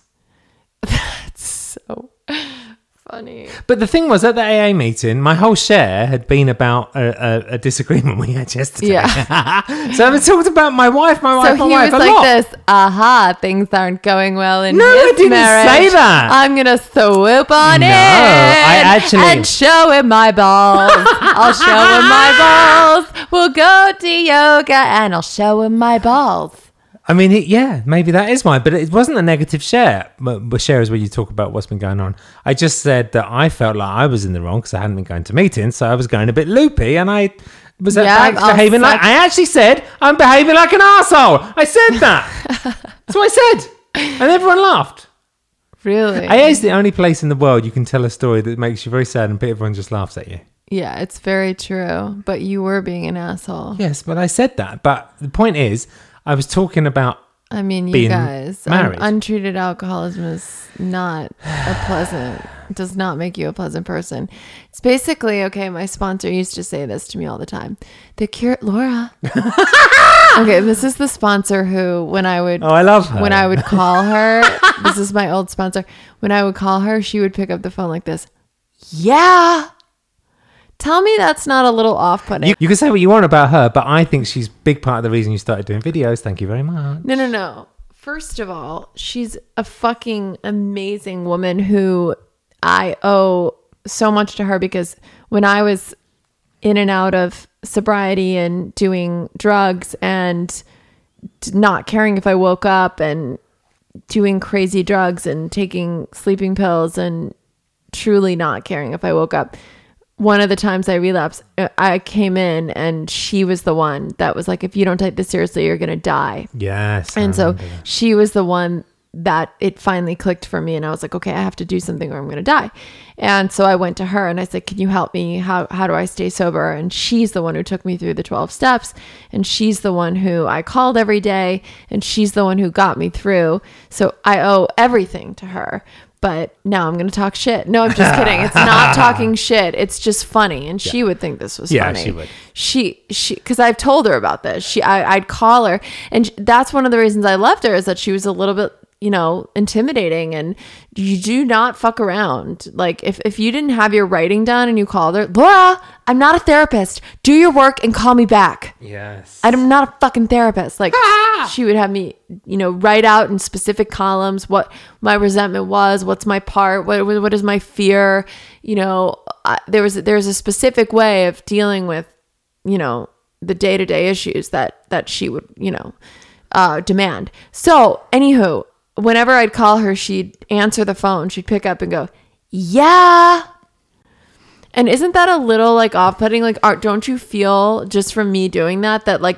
That's so funny. But the thing was, at the AA meeting, my whole share had been about a disagreement we had yesterday. Yeah. So I talked about my wife, So my he wife was a like lot. this, things aren't going well in No, his I didn't marriage. say that. I'm going to swoop on No, in I actually- and show him my balls. I'll show him my balls. We'll go to yoga and I'll show him my balls. I mean, yeah, maybe that is why, but it wasn't a negative share. But share is where you talk about what's been going on. I just said that I felt like I was in the wrong because I hadn't been going to meetings, so I was going a bit loopy, and I was behaving like I actually said I'm behaving like an arsehole. I said that. That's what I said, and everyone laughed. Really? AA is the only place in the world you can tell a story that makes you very sad, and everyone just laughs at you. Yeah, it's very true. But you were being an asshole. Yes, but I said that. But the point is, I was talking about. I mean, you being guys, married. untreated alcoholism is not does not make you a pleasant person. It's basically, okay, my sponsor used to say this to me all the time. The cure, Laura. Okay, this is the sponsor who, when I would, Oh, I love her. when I would call her, this is my old sponsor. When I would call her, she would pick up the phone like this. Yeah. Tell me that's not a little off-putting. You can say what you want about her, but I think she's a big part of the reason you started doing videos. Thank you very much. No. First of all, she's a fucking amazing woman who I owe so much to her, because when I was in and out of sobriety and doing drugs and not caring if I woke up and doing crazy drugs and taking sleeping pills and truly not caring if I woke up, one of the times I relapsed, I came in and she was the one that was like, if you don't take this seriously, you're going to die. Yes. And so she was the one that it finally clicked for me. And I was like, okay, I have to do something or I'm going to die. And so I went to her and I said, can you help me? How do I stay sober? And she's the one who took me through the 12 steps. And she's the one who I called every day. And she's the one who got me through. So I owe everything to her. But now I'm going to talk shit. No, I'm just kidding. It's not talking shit. It's just funny. And she would think this was funny. she would. She, because I've told her about this. I'd call her. And that's one of the reasons I left her, is that she was a little bit, intimidating, and you do not fuck around. Like if you didn't have your writing done and you called her, Laura, I'm not a therapist. Do your work and call me back. Yes. I'm not a fucking therapist. Like she would have me, write out in specific columns what my resentment was, what's my part, what is my fear. There's a specific way of dealing with, the day-to-day issues that she would, demand. So anywho, whenever I'd call her, she'd answer the phone. She'd pick up and go, yeah. And isn't that a little like off-putting? Like, don't you feel just from me doing that like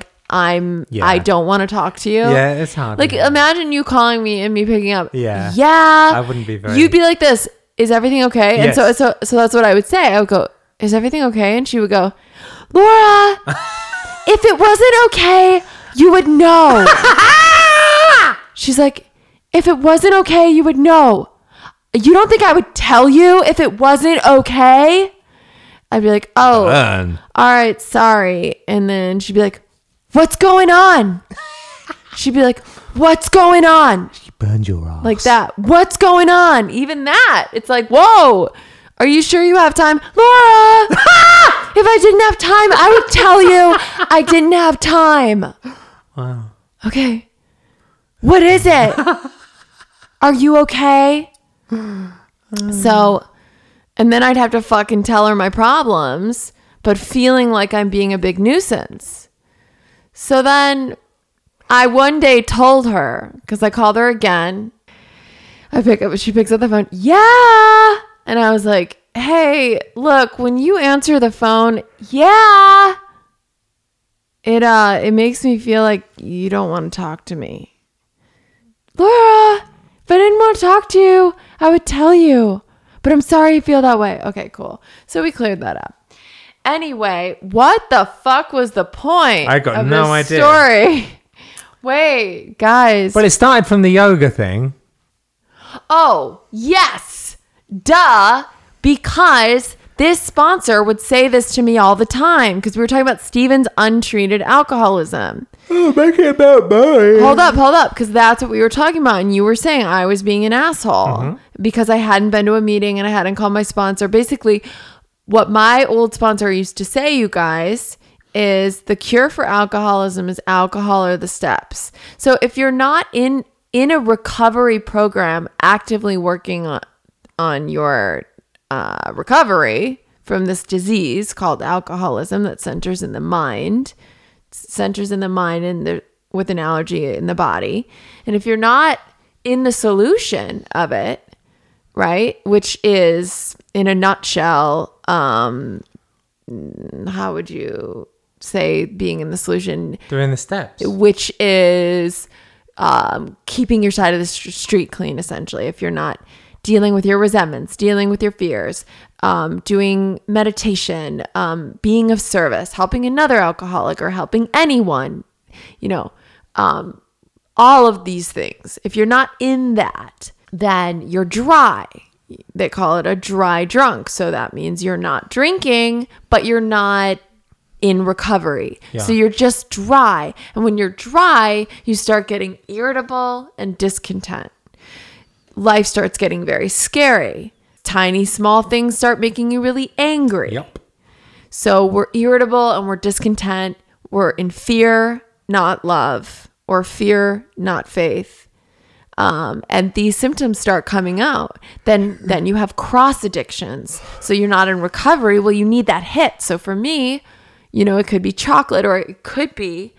I don't want to talk to you? Yeah, it's hard. Like, imagine you calling me and me picking up. Yeah. Yeah. I wouldn't be very. You'd be like this. Is everything okay? Yes. And so that's what I would say. I would go, is everything okay? And she would go, Laura, if it wasn't okay, you would know. She's like, if it wasn't okay, you would know. You don't think I would tell you if it wasn't okay? I'd be like, oh, all right, sorry. And then she'd be like, what's going on? She'd be like, what's going on? You burned your ass. Like that. What's going on? Even that. It's like, whoa. Are you sure you have time? Laura! If I didn't have time, I would tell you I didn't have time. Wow. Okay. What is it? Are you okay? So, and then I'd have to fucking tell her my problems, but feeling like I'm being a big nuisance. So then I one day told her, because I called her again. She picks up the phone. Yeah. And I was like, hey, look, when you answer the phone, yeah, It makes me feel like you don't want to talk to me. Laura, if I didn't want to talk to you, I would tell you. But I'm sorry you feel that way. Okay, cool. So we cleared that up. Anyway, what the fuck was the point? I got of no this idea. Story. Wait, guys. Well, it started from the yoga thing. Oh, yes. Duh. Because this sponsor would say this to me all the time. Because we were talking about Steven's untreated alcoholism. Oh, make it about mine. Hold up. Because that's what we were talking about. And you were saying I was being an asshole. Because I hadn't been to a meeting and I hadn't called my sponsor. Basically, what my old sponsor used to say, you guys, is the cure for alcoholism is alcohol or the steps. So if you're not in a recovery program actively working on your recovery from this disease called alcoholism that centers in the mind and with an allergy in the body. And if you're not in the solution of it, right, which is in a nutshell, how would you say being in the solution? Doing the steps. Which is keeping your side of the street clean, essentially. If you're not dealing with your resentments, dealing with your fears, doing meditation, being of service, helping another alcoholic or helping anyone, all of these things. If you're not in that, then you're dry. They call it a dry drunk. So that means you're not drinking, but you're not in recovery. Yeah. So you're just dry. And when you're dry, you start getting irritable and discontent. Life starts getting very scary. Tiny, small things start making you really angry. Yep. So we're irritable and we're discontent. We're in fear, not love, or fear, not faith. And these symptoms start coming out. Then you have cross addictions. So you're not in recovery. Well, you need that hit. So for me, it could be chocolate or it could be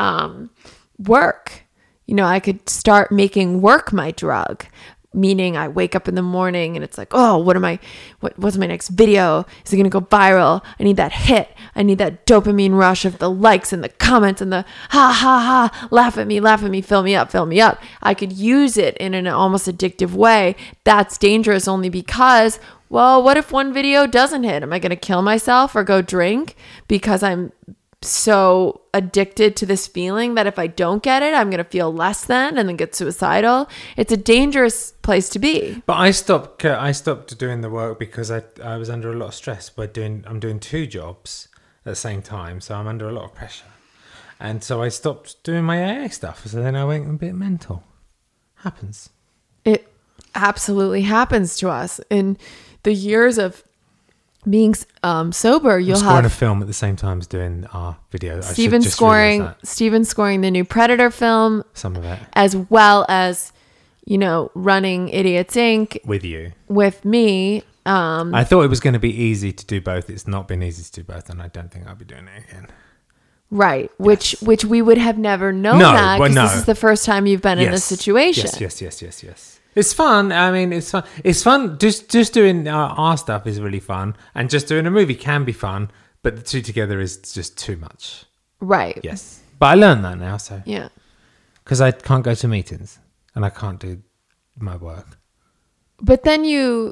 work. I could start making work my drug. Meaning I wake up in the morning and it's like, oh, what's my next video? Is it going to go viral? I need that hit. I need that dopamine rush of the likes and the comments and the ha, ha, ha, laugh at me, fill me up. I could use it in an almost addictive way. That's dangerous only because, well, what if one video doesn't hit? Am I going to kill myself or go drink because I'm so addicted to this feeling that if I don't get it, I'm going to feel less than and then get suicidal? It's a dangerous place to be. But I stopped doing the work because I was under a lot of stress I'm doing 2 jobs at the same time. So I'm under a lot of pressure. And so I stopped doing my AA stuff. So then I went a bit mental. Happens. It absolutely happens to us. In the years of being sober, you'll have scoring a film at the same time as doing our video. Steven scoring the new Predator film, some of it, as well as running Idiots Inc. with me. I thought it was going to be easy to do both. It's not been easy to do both, and I don't think I'll be doing it again. Right, yes. which we would have never known that because this is the first time you've been in this situation. Yes. It's fun. I mean, it's fun. It's fun. Just doing our stuff is really fun, and just doing a movie can be fun. But the two together is just too much. Right. Yes. But I learned that now. So yeah. Because I can't go to meetings and I can't do my work. But then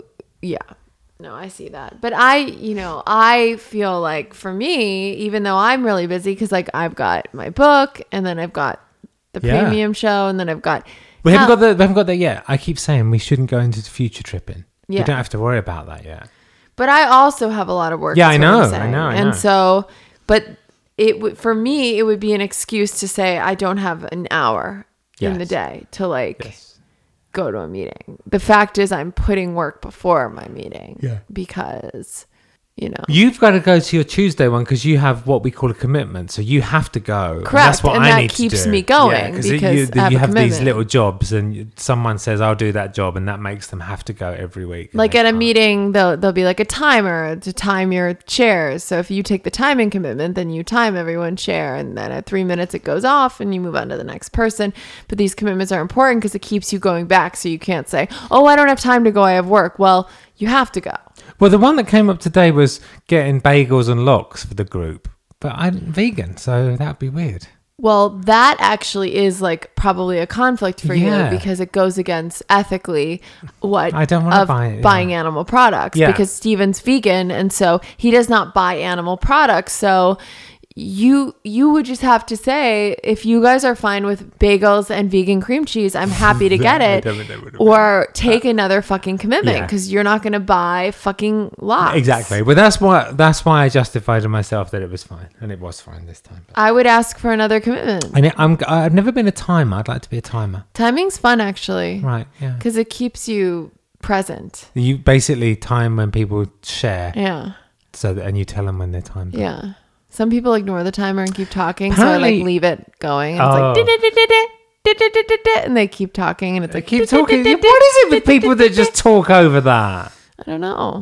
no, I see that. But I feel like for me, even though I'm really busy, because like I've got my book and then I've got the premium show and then I've got. We haven't got that yet. I keep saying we shouldn't go into the future tripping. Yeah. We don't have to worry about that yet. But I also have a lot of work. Yeah, I know. And so, but for me, it would be an excuse to say I don't have an hour in the day to go to a meeting. The fact is I'm putting work before my meeting because you've got to go to your Tuesday one because you have what we call a commitment, so you have to go. Correct, that's what I need to do. And that keeps me going because you have these little jobs, and someone says I'll do that job, and that makes them have to go every week. Like at a meeting, there'll be like a timer to time your chairs. So if you take the timing commitment, then you time everyone's chair, and then at 3 minutes it goes off, and you move on to the next person. But these commitments are important because it keeps you going back. So you can't say, "Oh, I don't have time to go. I have work." Well, you have to go. Well, the one that came up today was getting bagels and lox for the group But I'm vegan, so that'd be weird. Well, that actually is like probably a conflict for Yeah. you because it goes against ethically what I don't want to buy it, buying animal products because Steven's vegan and so he does not buy animal products. So you would just have to say, if you guys are fine with bagels and vegan cream cheese, I'm happy to get it, or take another fucking commitment because you're not going to buy fucking lots. Exactly. But that's why I justified to myself that it was fine, and it was fine this time. But. I would ask for another commitment. And I've never been a timer. I'd like to be a timer. Timing's fun, actually. Right. Yeah. Because it keeps you present. You basically time when people share. Yeah. And you tell them when they're timed. Yeah. Some people ignore the timer and keep talking, Apparently, so I like leave it going. And it's like, and they keep talking, and it's like, keep talking. What is it with people that just talk over that? I don't know.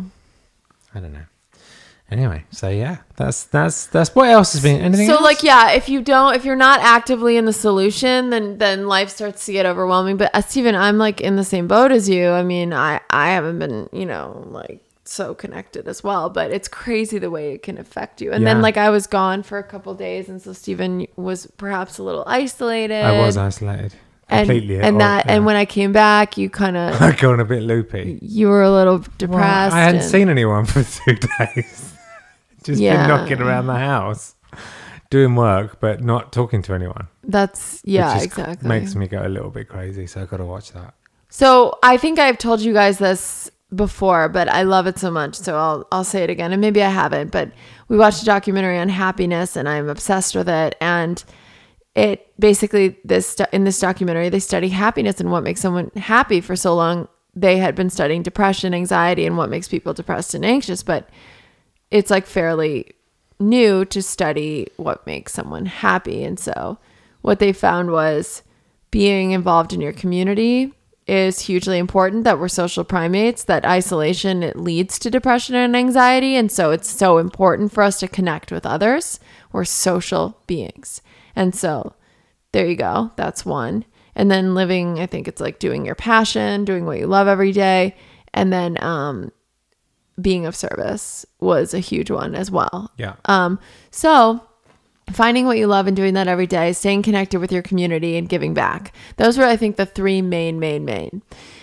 Anyway, so yeah, that's what else has been. Anything? So else? like, yeah, if you're not actively in the solution, then life starts to get overwhelming. But Steven, I'm like in the same boat as you. I mean, I haven't been, like so connected as well, but it's crazy the way it can affect you. And then like I was gone for a couple of days, and so Steven was perhaps a little isolated. I was isolated completely, and when I came back, you kind of going a bit loopy. You were a little depressed. Well, I hadn't seen anyone for 2 days. Just been knocking around the house, doing work, but not talking to anyone. That's exactly makes me go a little bit crazy. So I got to watch that. So I think I've told you guys this before, but I love it so much, so I'll say it again, and maybe I haven't, but we watched a documentary on happiness and I'm obsessed with it. And it basically, in this documentary, they study happiness and what makes someone happy. For so long they had been studying depression, anxiety, and what makes people depressed and anxious, but it's like fairly new to study what makes someone happy. And so what they found was being involved in your community is hugely important, that we're social primates, that isolation, it leads to depression and anxiety. And so it's so important for us to connect with others. We're social beings. And so there you go. That's one. And then living, I think it's like doing your passion, doing what you love every day. And then being of service was a huge one as well. Yeah. So finding what you love and doing that every day, staying connected with your community, and giving back. Those were, I think, the 3 main.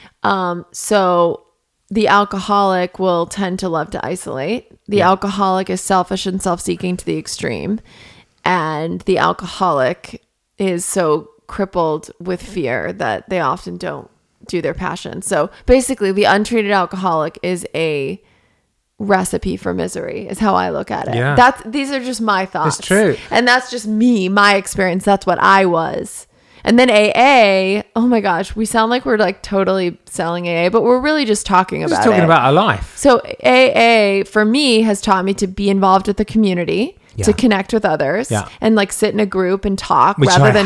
So the alcoholic will tend to love to isolate. The alcoholic is selfish and self-seeking to the extreme. And the alcoholic is so crippled with fear that they often don't do their passion. So basically, the untreated alcoholic is a recipe for misery, is how I look at it. Yeah. These are just my thoughts. It's true. And that's just me, my experience. That's what I was. And then AA, oh my gosh, we sound like we're like totally selling AA, but we're really just talking about our life. So AA for me has taught me to be involved with the community, to connect with others, and like sit in a group and talk, rather than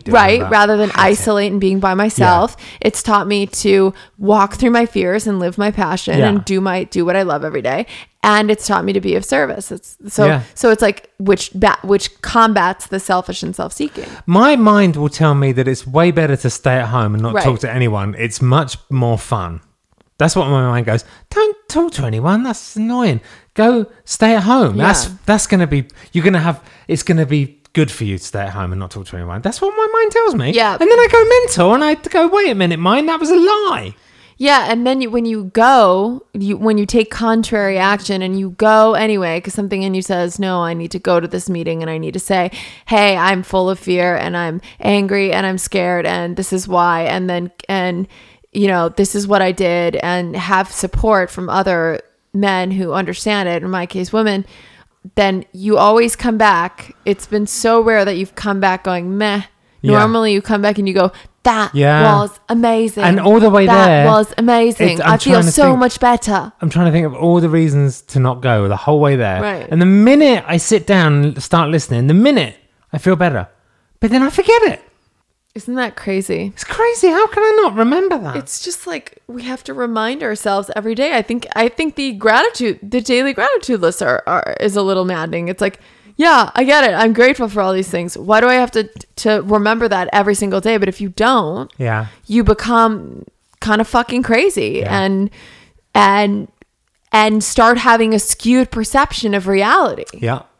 isolate and being by myself. It's taught me to walk through my fears and live my passion and do what I love every day. And it's taught me to be of service. So it's like which combats the selfish and self-seeking. My mind will tell me that it's way better to stay at home and not talk to anyone. It's much more fun. That's what my mind goes. Don't talk to anyone. That's annoying. Go stay at home. Yeah. That's going to be, it's going to be good for you to stay at home and not talk to anyone. That's what my mind tells me. Yeah. And then I go mental and I go, wait a minute, mind, that was a lie. Yeah, and then when you take contrary action and you go anyway, because something in you says, no, I need to go to this meeting and I need to say, hey, I'm full of fear and I'm angry and I'm scared and this is why, and this is what I did, and have support from other men who understand it, in my case, women, then you always come back. It's been so rare that you've come back going, meh. Normally you come back and you go, that was amazing. And all the way that was amazing. I feel so much better. I'm trying to think of all the reasons to not go the whole way there. Right. And the minute I sit down and start listening, the minute I feel better. But then I forget it. Isn't that crazy? It's crazy. How can I not remember that? It's just like we have to remind ourselves every day. I think the daily gratitude list is a little maddening. It's like, yeah, I get it. I'm grateful for all these things. Why do I have to remember that every single day? But if you don't, you become kind of fucking crazy and start having a skewed perception of reality. Yeah.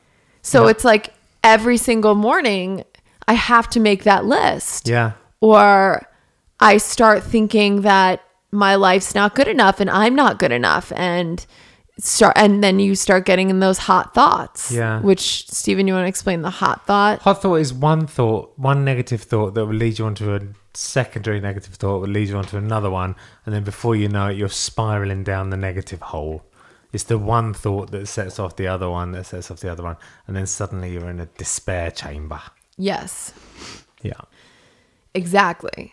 So Yeah. it's like every single morning I have to make that list. Yeah. Or I start thinking that my life's not good enough and I'm not good enough, and then you start getting in those hot thoughts. Yeah. Which, Stephen, you want to explain the hot thought? Hot thought is one negative thought that will lead you onto a secondary negative thought, will lead you onto another one, and then before you know it, you're spiraling down the negative hole. It's the one thought that sets off the other one, that sets off the other one, and then suddenly you're in a despair chamber. Yes. Yeah. Exactly.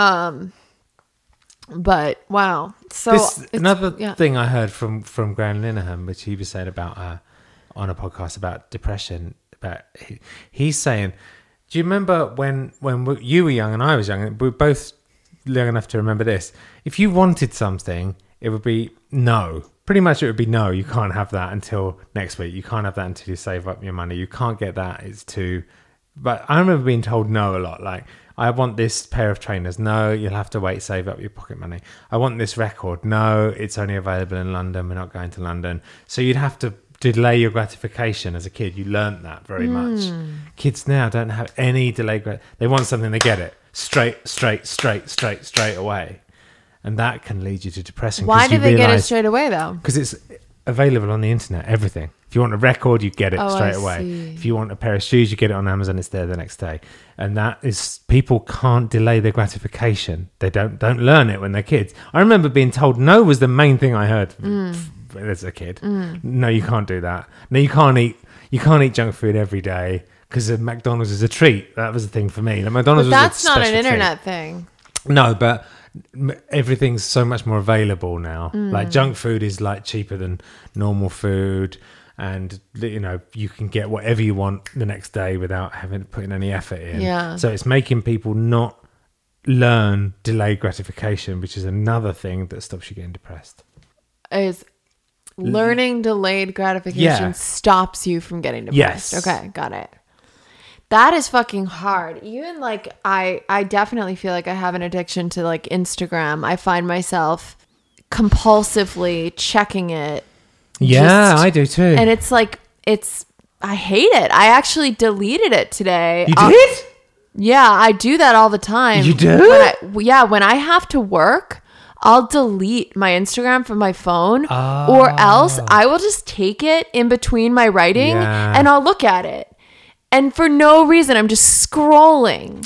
But wow. So another thing I heard from Graham Linehan, which he was saying about on a podcast about depression, about he's saying, do you remember when you were young and I was young, we were both young enough to remember this, if you wanted something, it would be no. Pretty much it would be no, you can't have that until next week. You can't have that until you save up your money. You can't get that. It's too... But I remember being told no a lot. Like, I want this pair of trainers. No, you'll have to wait, save up your pocket money. I want this record. No, it's only available in London. We're not going to London. So you'd have to delay your gratification as a kid. You learnt that very much. Kids now don't have any delay. They want something, they get it. Straight away. And that can lead you to depression. Why do they get it straight away, though? Because it's available on the internet, everything. If you want a record, you get it straight away. See. If you want a pair of shoes, you get it on Amazon, it's there the next day. And that is, people can't delay their gratification. They don't learn it when they're kids. I remember being told no was the main thing I heard as a kid. No, you can't do that. No, you can't eat junk food every day because McDonald's is a treat. That was the thing for me. McDonald's But was that's a not an special internet treat. thing. No, but everything's so much more available now. Like junk food is like cheaper than normal food, and you know you can get whatever you want the next day without having to put in any effort in. Yeah. So it's making people not learn delayed gratification, which is another thing that stops you getting depressed. Is learning delayed gratification stops you from getting depressed. Yes. Okay, got it. That is fucking hard. Even like I definitely feel like I have an addiction to like Instagram. I find myself compulsively checking it. Yeah, I do too. And it's like I hate it. I actually deleted it today. You did? Yeah, I do that all the time. You do? When I have to work, I'll delete my Instagram from my phone, or else I will just take it in between my writing and I'll look at it. And for no reason, I'm just scrolling,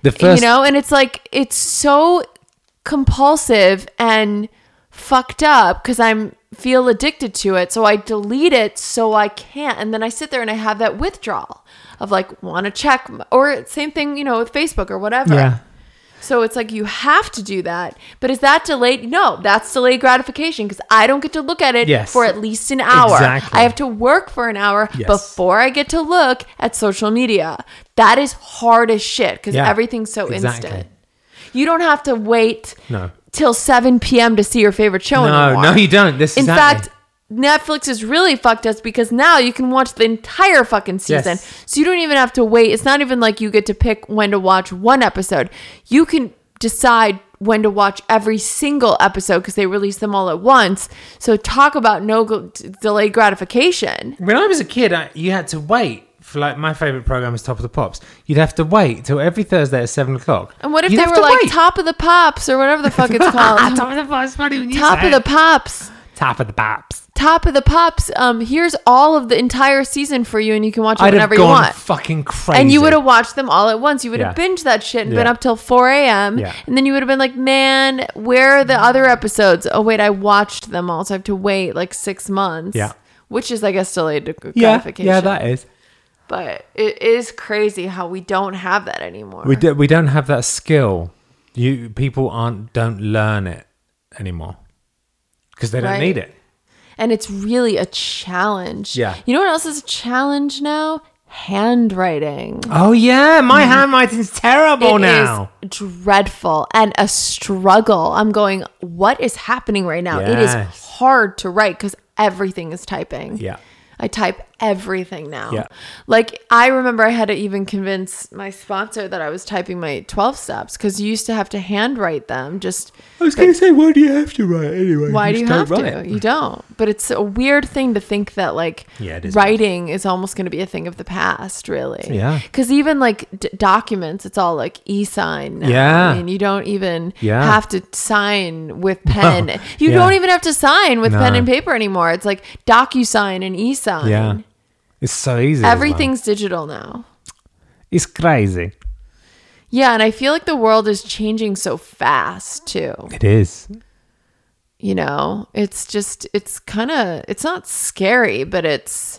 and it's like, it's so compulsive and fucked up because feel addicted to it. So I delete it so I can't. And then I sit there and I have that withdrawal of like, want to check, or same thing, with Facebook or whatever. Yeah. So it's like, you have to do that. But is that delayed? No, that's delayed gratification because I don't get to look at it for at least an hour. Exactly. I have to work for an hour before I get to look at social media. That is hard as shit because everything's so instant. You don't have to wait till 7 p.m. to see your favorite show anymore. No, you don't. In fact, Netflix is really fucked us because now you can watch the entire fucking season. Yes. So you don't even have to wait. It's not even like you get to pick when to watch one episode. You can decide when to watch every single episode because they release them all at once. So talk about delayed gratification. When I was a kid, you had to wait for, like, my favorite program is Top of the Pops. You'd have to wait till every Thursday at 7:00. And what if they were like Top of the Pops or whatever the fuck it's called? Top of the Pops, funny when you Top say of the Pops. Top of the Pops. Top of the Pops. Here's all of the entire season for you, and you can watch it whenever you want. Fucking crazy. And you would have watched them all at once. You would have binged that shit and been up till 4 a.m. Yeah. And then you would have been like, man, where are the other episodes? Oh, wait, I watched them all. So I have to wait like 6 months. Yeah. Which is, I guess, delayed gratification. Yeah, that is. But it is crazy how we don't have that anymore. We don't have that skill. People don't learn it anymore because they don't need it. And it's really a challenge. Yeah. You know what else is a challenge now? Handwriting. Oh, yeah. My handwriting's terrible now. It is dreadful and a struggle. I'm going, what is happening right now? It is hard to write because everything is typing. Yeah. I type everything now. Yeah. Like I remember I had to even convince my sponsor that I was typing my 12 steps because you used to have to handwrite them. I was going to say, why do you have to write anyway? Why do you have to? You don't. But it's a weird thing to think that like writing is almost going to be a thing of the past, really. Yeah. Because even like documents, it's all like e-sign now. Yeah. I mean, you don't even have to sign with pen. Well, you don't even have to sign with pen No. and paper anymore. It's like DocuSign and e-sign. Yeah. It's so easy. Everything's digital now. It's crazy. Yeah, and I feel like the world is changing so fast too. It is. You know, it's not scary, but it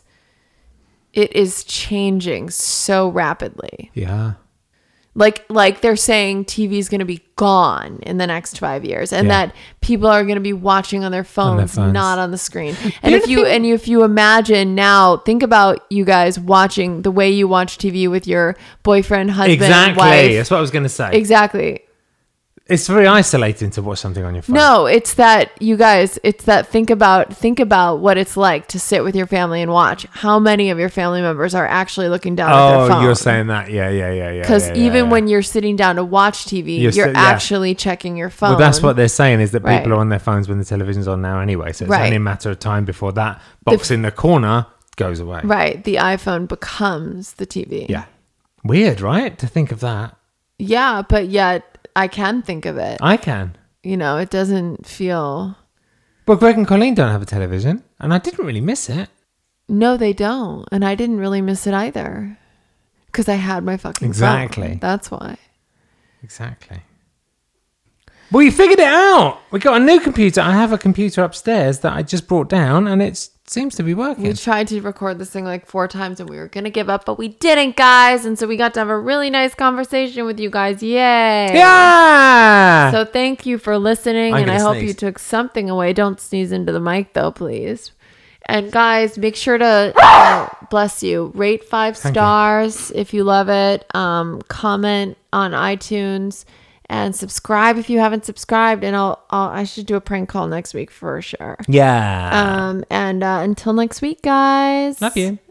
is changing so rapidly. Yeah. Like they're saying TV is going to be gone in the next 5 years, and that people are going to be watching on their phones, not on the screen. And if you imagine now, think about you guys watching the way you watch TV with your boyfriend, husband, wife. That's what I was going to say. Exactly. It's very isolating to watch something on your phone. No, it's that you guys, think about what it's like to sit with your family and watch. How many of your family members are actually looking down at their phone? Oh, you're saying that. Yeah. Because even when you're sitting down to watch TV, you're actually checking your phone. Well, that's what they're saying is that people are on their phones when the television's on now anyway. So it's only a matter of time before that box in the corner goes away. Right. The iPhone becomes the TV. Yeah. Weird, right? To think of that. Yeah, but yet I can think of it. I can. You know, it doesn't feel... Well, Greg and Colleen don't have a television, and I didn't really miss it. No, they don't. And I didn't really miss it either. Because I had my fucking phone. That's why. Exactly. Well, you figured it out. We got a new computer. I have a computer upstairs that I just brought down, and it seems to be working. We tried to record this thing like 4 times, and we were going to give up, but we didn't, guys. And so we got to have a really nice conversation with you guys. Yay. Yeah. So thank you for listening, and I hope you took something away. Don't sneeze into the mic, though, please. And guys, make sure to, bless you, rate 5 stars if you love it. Comment on iTunes. And subscribe if you haven't subscribed. And I should do a prank call next week for sure. Yeah. And until next week, guys. Love you.